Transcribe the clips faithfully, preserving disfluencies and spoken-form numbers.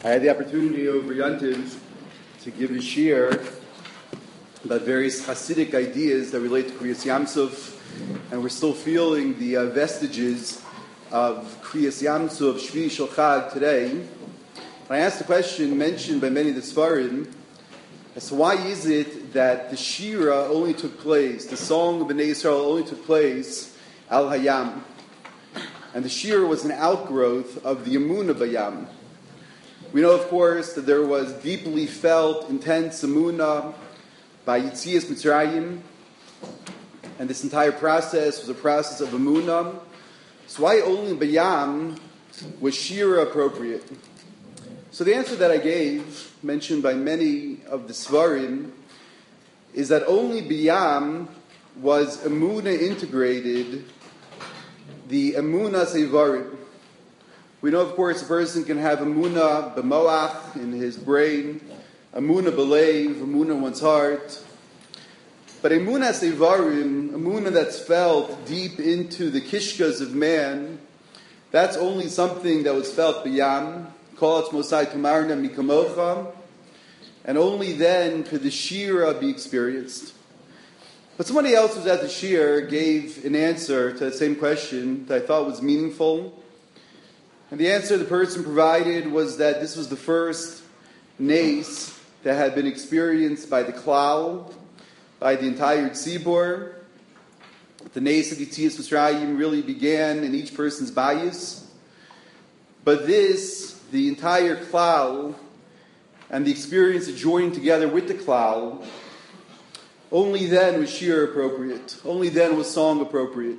I had the opportunity over Yantiv to give a shiur about various Hasidic ideas that relate to Kriyas Yamsuf, and we're still feeling the uh, vestiges of Kriyas Yamsuf, Shvi Shel Chag today. I asked the question mentioned by many of the Sfarim as to why is it that the Shira only took place, the song of Bnei Yisrael only took place Al Hayam, and the Shira was an outgrowth of the Emunah Bayam. We know, of course, that there was deeply felt, intense Emunah by Yitzias Mitzrayim, and this entire process was a process of Emunah. So why only Bayam was Shira appropriate? So the answer that I gave, mentioned by many of the Svarim, is that only Bayam was Emunah integrated, the Emunah Seivarim. We know, of course, a person can have Emunah b'moach, in his brain, Emunah b'leiv, Emunah in one's heart. But Emunah Seivarim, Emunah that's felt deep into the kishkas of man, that's only something that was felt b'yam, call it Mosai Tumarna Mikamocha, and only then could the Shira be experienced. But somebody else who was at the Shir gave an answer to the same question that I thought was meaningful. And the answer the person provided was that this was the first nace that had been experienced by the Klal, by the entire Tzibor. The nace of Yitzias Mitzrayim really began in each person's bias. But this, the entire Klal, and the experience of joining together with the Klal, only then was Shir appropriate. Only then was song appropriate.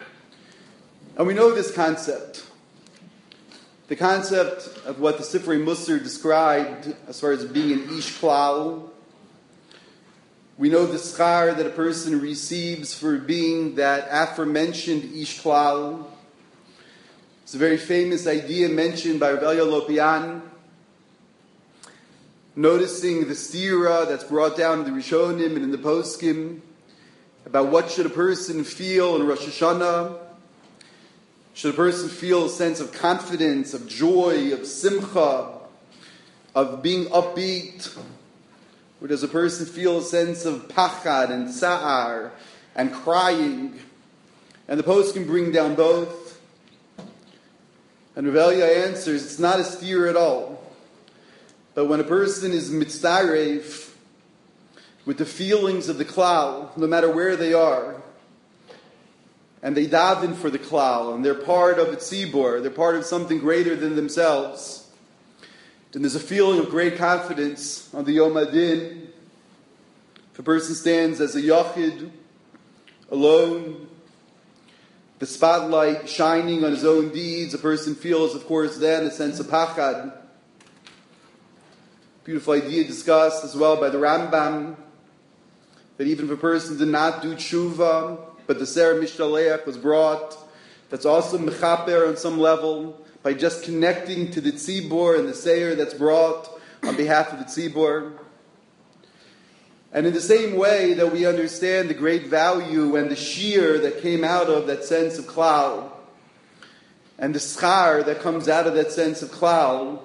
And we know this concept. The concept of what the Sifrei Musar described as far as being an Ish Klal. We know the schar that a person receives for being that aforementioned Ish Klal. It's a very famous idea mentioned by Rav Elia Lopian, noticing the stira that's brought down in the Rishonim and in the Poskim about what should a person feel in Rosh Hashanah. Should a person feel a sense of confidence, of joy, of simcha, of being upbeat? Or does a person feel a sense of pachad and sa'ar and crying? And the post can bring down both. And Rav Elia answers, it's not a steer at all. But when a person is mitzdaref with the feelings of the klal, no matter where they are, and they daven for the klal, and they're part of a tzibor, they're part of something greater than themselves, then there's a feeling of great confidence on the Yom Adin. If a person stands as a yachid, alone, the spotlight shining on his own deeds, a person feels, of course, then a sense of pachad. Beautiful idea discussed as well by the Rambam, that even if a person did not do tshuva, but the Seir Mishtaleach was brought, that's also mechaper on some level, by just connecting to the tzibor and the Seir that's brought on behalf of the tzibor. And in the same way that we understand the great value and the shear that came out of that sense of klal, and the schar that comes out of that sense of klal,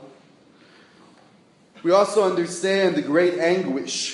we also understand the great anguish.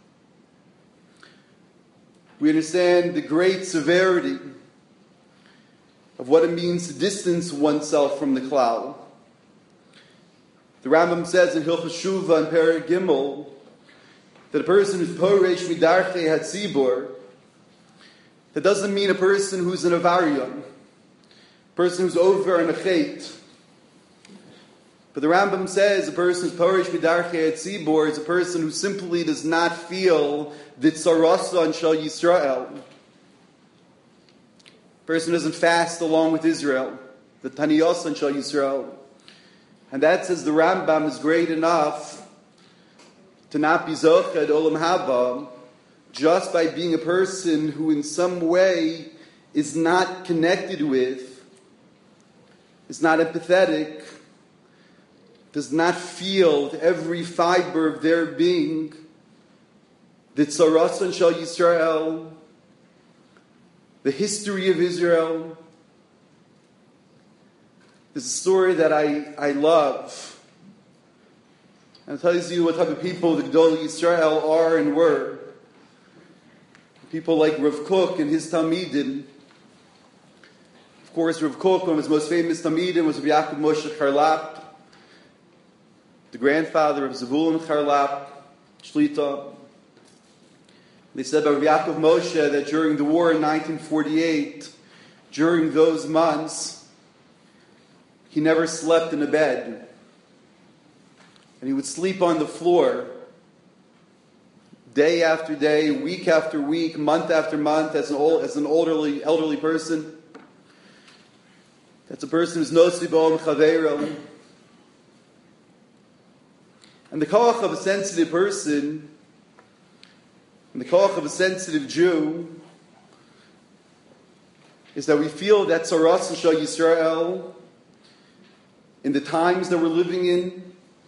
We understand the great severity of what it means to distance oneself from the klal. The Rambam says in Hilchos Shuvah and Perek Gimel that a person who's poresh midarchei hatzibor, that doesn't mean a person who's an avarion, a person who's over an achet. But the Rambam says a person who's poresh midarchei hatzibor is a person who simply does not feel the tzarasa and shal Yisrael. A person doesn't fast along with Israel, the taniyos and shal Yisrael. And that, says the Rambam, is great enough to not be zoched olam haba just by being a person who in some way is not connected with, is not empathetic, does not feel with every fiber of their being the tzaras and shal Yisrael, the history of Israel. There's a story that I, I love And it tells you what type of people the Gedolei Yisrael are and were. People like Rav Kook and his Talmidim. Of course, Rav Kook, one of his most famous Talmidim, was Rav Yaakov Moshe Charlap, the grandfather of Zevulun Charlap, Shlita. They said about Rav Yaakov Moshe that during the war in nineteen forty-eight, during those months, he never slept in a bed. And he would sleep on the floor day after day, week after week, month after month, as an old, as an elderly elderly person. That's a person who's nosli b'om chaveiro. And the koach of a sensitive person, and the koach of a sensitive Jew, is that we feel that Tzaras Shal Yisrael, in the times that we're living in,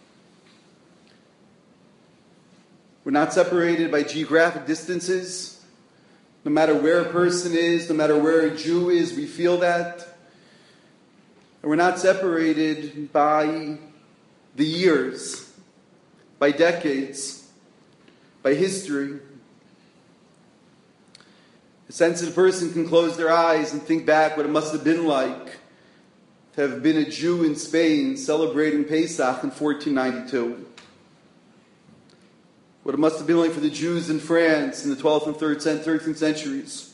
we're not separated by geographic distances. No matter where a person is, no matter where a Jew is, we feel that. And we're not separated by the years, by decades, by history. A sensitive person can close their eyes and think back what it must have been like to have been a Jew in Spain celebrating Pesach in fourteen ninety-two. What it must have been like for the Jews in France in the twelfth and thirteenth centuries.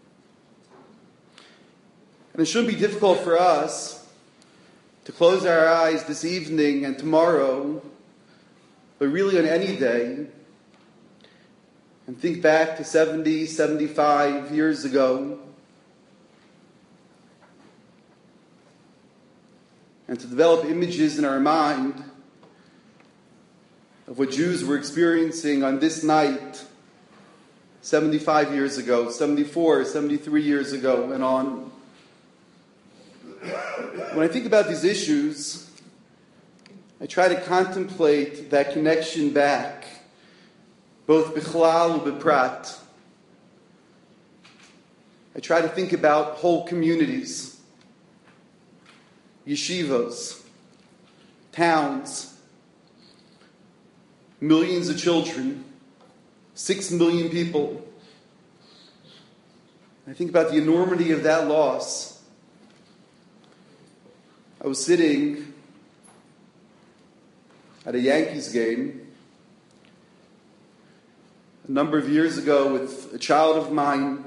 And it shouldn't be difficult for us to close our eyes this evening and tomorrow, but really on any day, and think back to seventy, seventy-five years ago, and to develop images in our mind of what Jews were experiencing on this night seventy-five years ago, seventy-four, seventy-three years ago, and on. When I think about these issues, I try to contemplate that connection back, both bichlal and biprat. I try to think about whole communities, yeshivos, towns, millions of children, six million people. I think about the enormity of that loss. I was sitting at a Yankees game a number of years ago with a child of mine.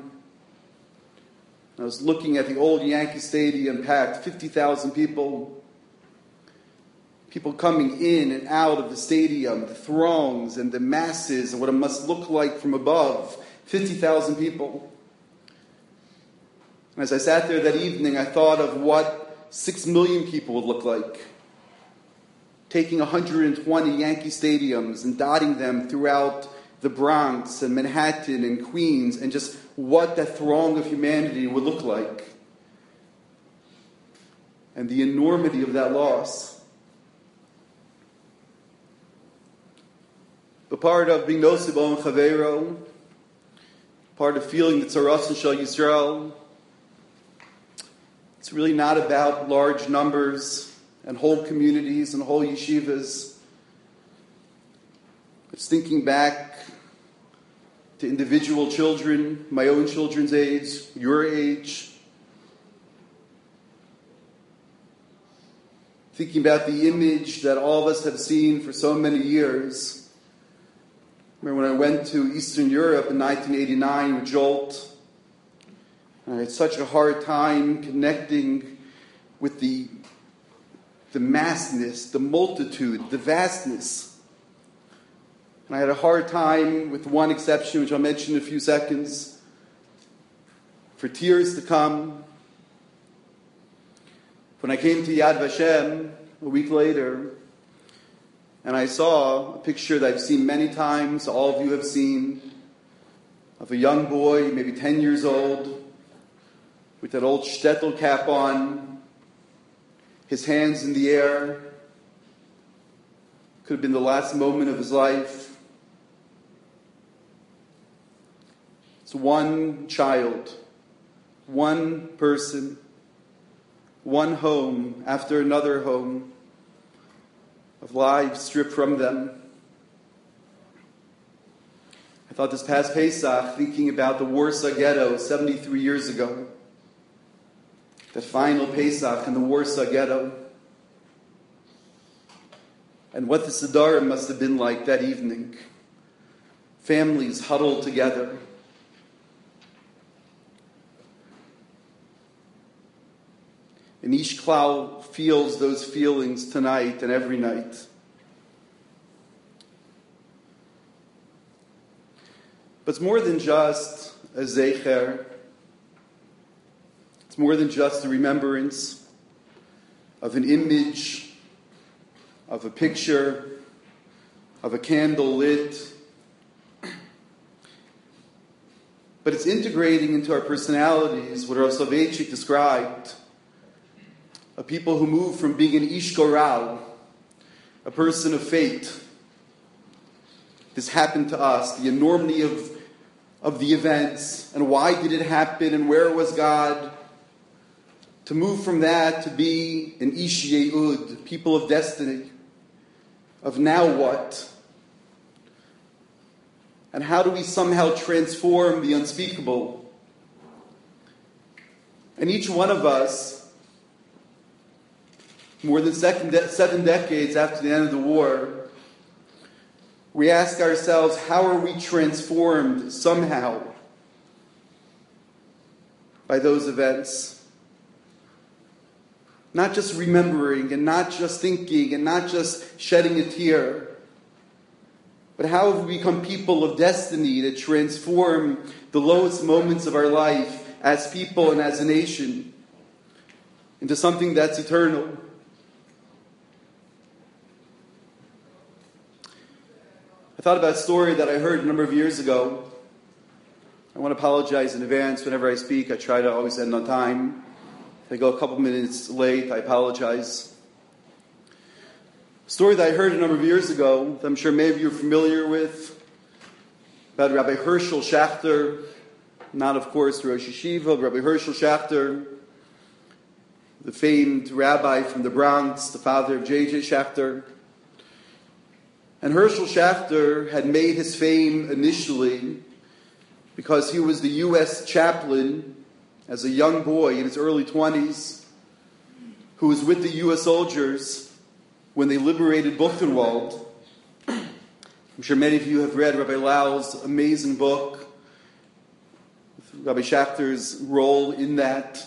I was looking at the old Yankee Stadium, packed, fifty thousand people. People coming in and out of the stadium, the throngs and the masses, and what it must look like from above. fifty thousand people. And as I sat there that evening, I thought of what six million people would look like. Taking one hundred twenty Yankee stadiums and dotting them throughout the Bronx and Manhattan and Queens, and just what that throng of humanity would look like. And the enormity of that loss. But part of being nosei b'om chaveiro, part of feeling the Tzaras Shal Yisrael, it's really not about large numbers and whole communities and whole yeshivas. It's thinking back to individual children, my own children's age, your age. Thinking about the image that all of us have seen for so many years. Remember when I went to Eastern Europe in nineteen eighty-nine with Jolt, I had such a hard time connecting with the, the massness, the multitude, the vastness. And I had a hard time, with one exception, which I'll mention in a few seconds, for tears to come. When I came to Yad Vashem a week later, and I saw a picture that I've seen many times, all of you have seen, of a young boy, maybe ten years old, with that old shtetl cap on, his hands in the air. Could have been the last moment of his life. It's one child, one person, one home after another home, of lives stripped from them. I thought this past Pesach, thinking about the Warsaw Ghetto seventy-three years ago, the final Pesach in the Warsaw Ghetto, and what the Siddurim must have been like that evening. Families huddled together. And Ish Klal feels those feelings tonight and every night. But it's more than just a zecher. It's more than just a remembrance of an image, of a picture, of a candle lit. But it's integrating into our personalities what Rav Soloveitchik described, a people who move from being an ish goral, a person of fate. This happened to us, the enormity of, of the events, and why did it happen, and where was God? To move from that to be an ish ye'ud, people of destiny, of now what? And how do we somehow transform the unspeakable? And each one of us, more than seven decades after the end of the war, we ask ourselves, how are we transformed somehow by those events? Not just remembering and not just thinking and not just shedding a tear, but how have we become people of destiny that transform the lowest moments of our life as people and as a nation into something that's eternal? I thought about a story that I heard a number of years ago. I want to apologize in advance. Whenever I speak, I try to always end on time. If I go a couple minutes late, I apologize. A story that I heard a number of years ago, that I'm sure many of you are familiar with, about Rabbi Herschel Schachter, not, of course, Rosh Yeshiva, but Rabbi Herschel Schachter, the famed rabbi from the Bronx, the father of J J Schachter. And Herschel Schachter had made his fame initially because he was the U S chaplain as a young boy in his early twenties who was with the U S soldiers when they liberated Buchenwald. I'm sure many of you have read Rabbi Lau's amazing book, Rabbi Schachter's role in that.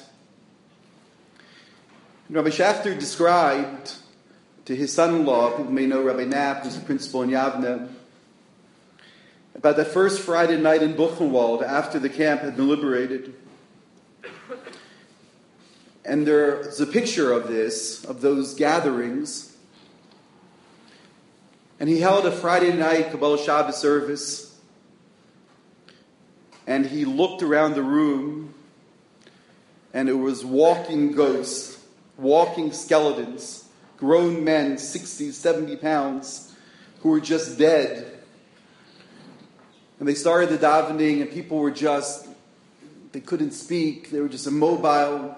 And Rabbi Schachter described to his son-in-law, people may know Rabbi Knapp, who's the principal in Yavne, about that first Friday night in Buchenwald after the camp had been liberated. And there's a picture of this, of those gatherings. And he held a Friday night Kabbalah Shabbos service. And he looked around the room, and it was walking ghosts, walking skeletons, grown men, sixty, seventy pounds, who were just dead. And they started the davening, and people were just, they couldn't speak, they were just immobile.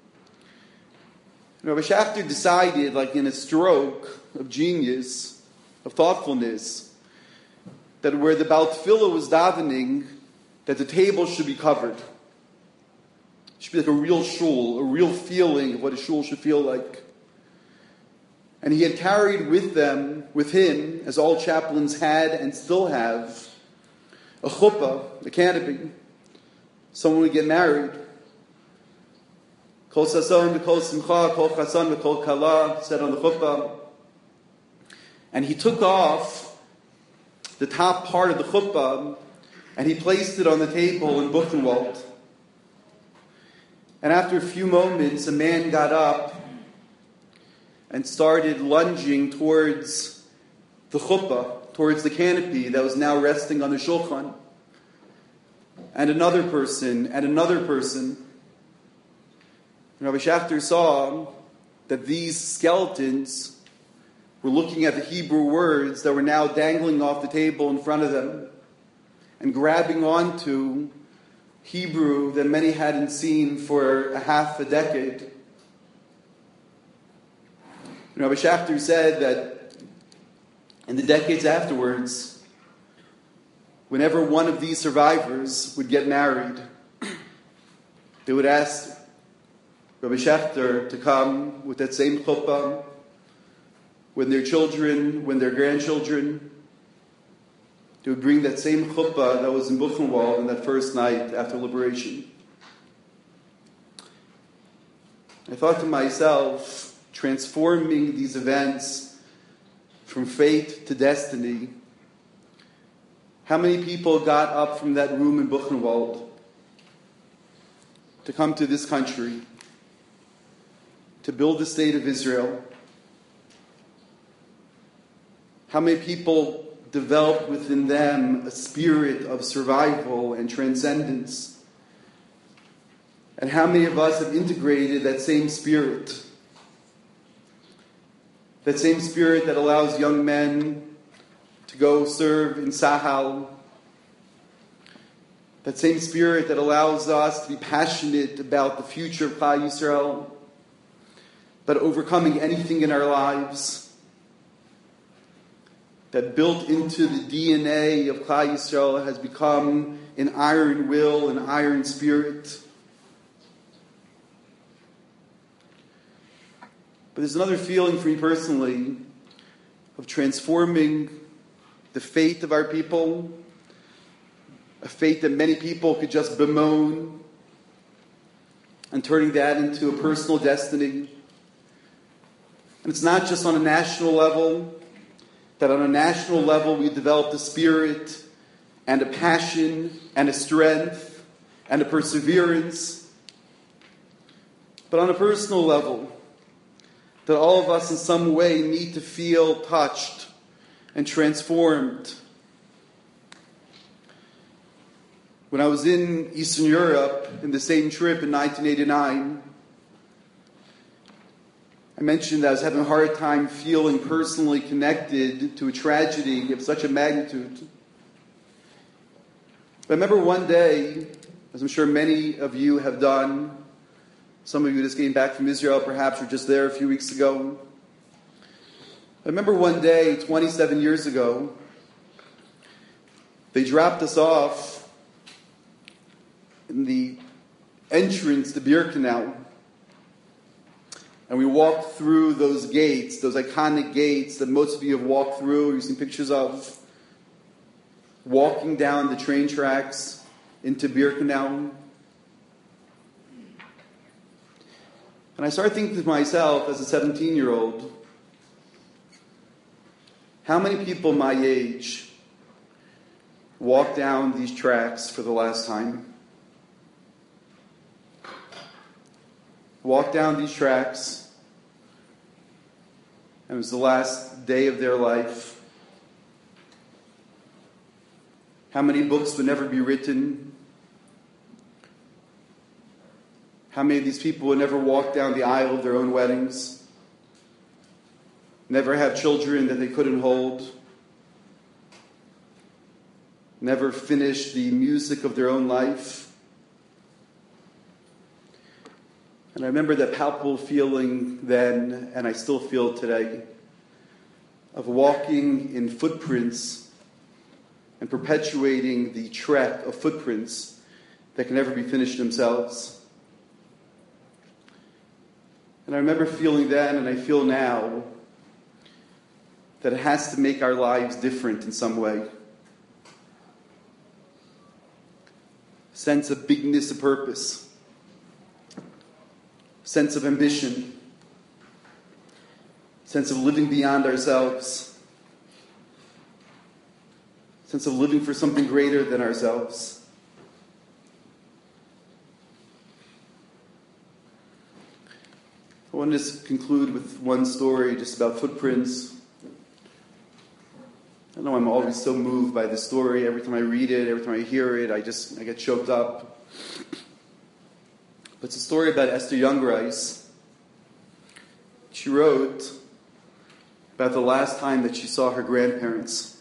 And Rabbi Schachter decided, like in a stroke of genius, of thoughtfulness, that where the Baal Tefillah was davening, that the table should be covered. It should be like a real shul, a real feeling of what a shul should feel like. And he had carried with them, with him, as all chaplains had and still have, a chuppah, a canopy. Someone would get married. Kol sason v'kol simcha, kol chasan v'kol kala, said on the chuppah. And he took off the top part of the chuppah and he placed it on the table in Buchenwald. And after a few moments, a man got up and started lunging towards the chuppah, towards the canopy that was now resting on the shulchan. And another person, and another person. And Rabbi Schachter saw that these skeletons were looking at the Hebrew words that were now dangling off the table in front of them and grabbing onto Hebrew that many hadn't seen for a half a decade. And Rabbi Schachter said that In the decades afterwards, whenever one of these survivors would get married, they would ask Rabbi Schechter to come with that same chuppah, when their children, when their grandchildren, they would bring that same chuppah that was in Buchenwald on that first night after liberation. I thought to myself, transforming these events from fate to destiny, how many people got up from that room in Buchenwald to come to this country, to build the state of Israel? How many people developed within them a spirit of survival and transcendence? And how many of us have integrated that same spirit? That same spirit that allows young men to go serve in Sahel. That same spirit that allows us to be passionate about the future of Klal Yisrael, about overcoming anything in our lives. That built into the D N A of Klal Yisrael has become an iron will, an iron spirit. But there's another feeling for me personally of transforming the fate of our people, a fate that many people could just bemoan, and turning that into a personal destiny. And it's not just on a national level, that on a national level we developed a spirit and a passion and a strength and a perseverance, but on a personal level, that all of us in some way need to feel touched and transformed. When I was in Eastern Europe in the same trip in nineteen eighty-nine, I mentioned that I was having a hard time feeling personally connected to a tragedy of such a magnitude. But I remember one day, as I'm sure many of you have done, some of you just came back from Israel, perhaps were just there a few weeks ago. I remember one day, twenty-seven years ago, they dropped us off in the entrance to Birkenau. And we walked through those gates, those iconic gates that most of you have walked through, you've seen pictures of, walking down the train tracks into Birkenau. And I started thinking to myself as a seventeen-year-old, how many people my age walk down these tracks for the last time? Walk down these tracks, and it was the last day of their life. How many books would never be written? How many of these people would never walk down the aisle of their own weddings? Never have children that they couldn't hold? Never finish the music of their own life? And I remember that palpable feeling then, and I still feel today, of walking in footprints and perpetuating the trek of footprints that can never be finished themselves. And I remember feeling then, and I feel now, that it has to make our lives different in some way. Sense of bigness of purpose. Sense of ambition. Sense of living beyond ourselves. Sense of living for something greater than ourselves. I want to just conclude with one story just about footprints. I know I'm always so moved by this story. Every time I read it, every time I hear it, I just I get choked up. But it's a story about Esther Youngreis. She wrote about the last time that she saw her grandparents.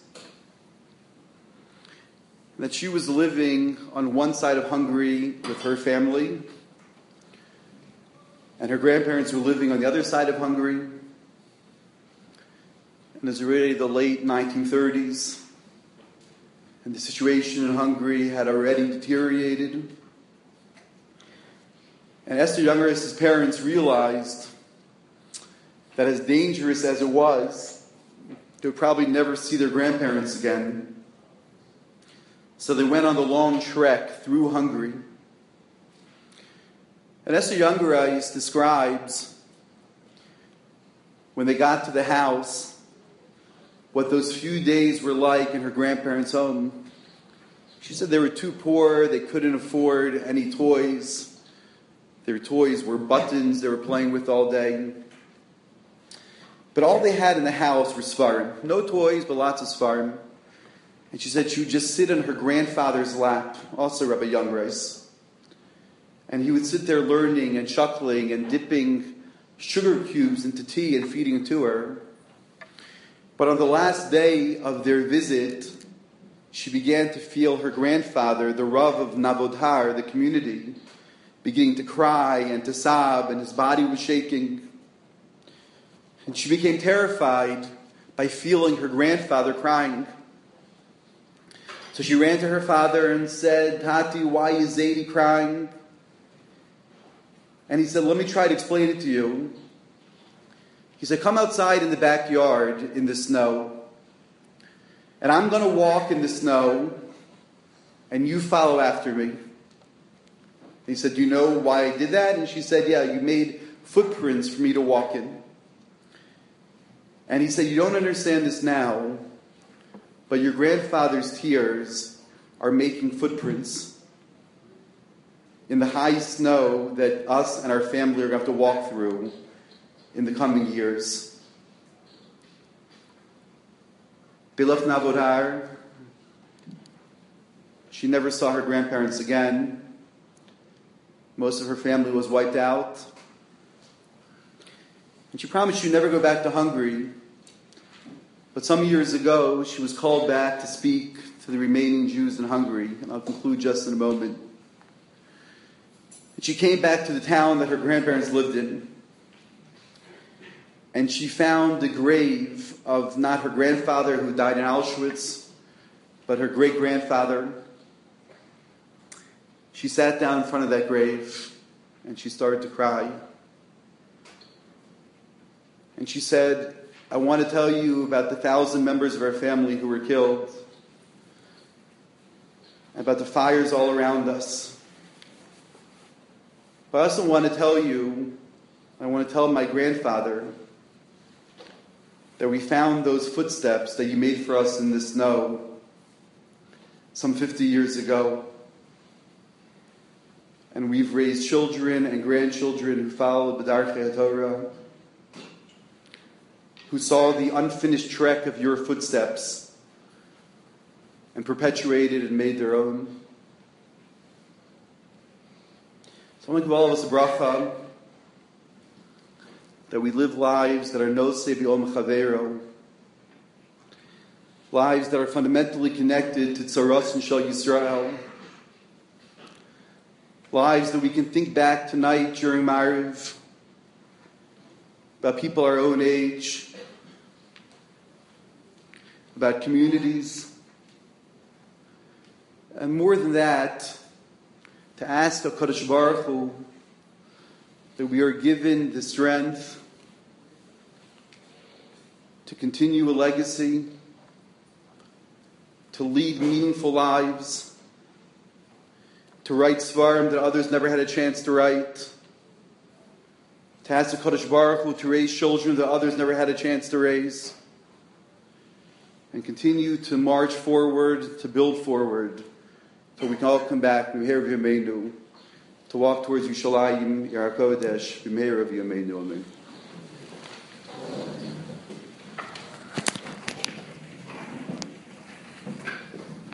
That she was living on one side of Hungary with her family, and her grandparents were living on the other side of Hungary. And And it's already the late nineteen thirties, and the situation in Hungary had already deteriorated. And Esther Younger's parents realized that as dangerous as it was, they would probably never see their grandparents again. So they went on the long trek through Hungary. And Esther Youngerais describes when they got to the house what those few days were like in her grandparents' home. She said they were too poor, they couldn't afford any toys. Their toys were buttons they were playing with all day. But all they had in the house were Sfarim. No toys, but lots of Sfarim. And she said she would just sit on her grandfather's lap, also Rabbi Youngerais. And he would sit there learning and chuckling and dipping sugar cubes into tea and feeding it to her. But on the last day of their visit, she began to feel her grandfather, the Rav of Navodhar, the community, beginning to cry and to sob, and his body was shaking. And she became terrified by feeling her grandfather crying. So she ran to her father and said, "Tati, why is Zaidi crying?" And he said, "Let me try to explain it to you." He said, "Come outside in the backyard in the snow, and I'm going to walk in the snow, and you follow after me." He said, "Do you know why I did that?" And she said, "Yeah, you made footprints for me to walk in." And he said, "You don't understand this now, but your grandfather's tears are making footprints in the high snow that us and our family are going to have to walk through in the coming years." They left Navodhar. She never saw her grandparents again. Most of her family was wiped out. And she promised she'd never go back to Hungary. But some years ago, she was called back to speak to the remaining Jews in Hungary. And I'll conclude just in a moment. And she came back to the town that her grandparents lived in. And she found the grave of not her grandfather who died in Auschwitz, but her great-grandfather. She sat down in front of that grave and she started to cry. And she said, "I want to tell you about the thousand members of our family who were killed, about the fires all around us. But I also want to tell you, I want to tell my grandfather that we found those footsteps that you made for us in the snow some fifty years ago. And we've raised children and grandchildren who followed the Darchei HaTorah, who saw the unfinished trek of your footsteps and perpetuated and made their own. So I want to give all of us a bracha that we live lives that are nosei b'om chaveiro, lives that are fundamentally connected to tzaros and shel Yisrael, lives that we can think back tonight during Ma'ariv about people our own age, about communities, and more than that, to ask HaKadosh Baruch Hu that we are given the strength to continue a legacy, to lead meaningful lives, to write Svarim that others never had a chance to write, to ask the Kadosh Baruch Hu to raise children that others never had a chance to raise, and continue to march forward, to build forward, so we can all come back to Meher V'Yameinu, to walk towards Yerushalayim, Yer HaKodesh, B'Meher V'Yameinu, Amen.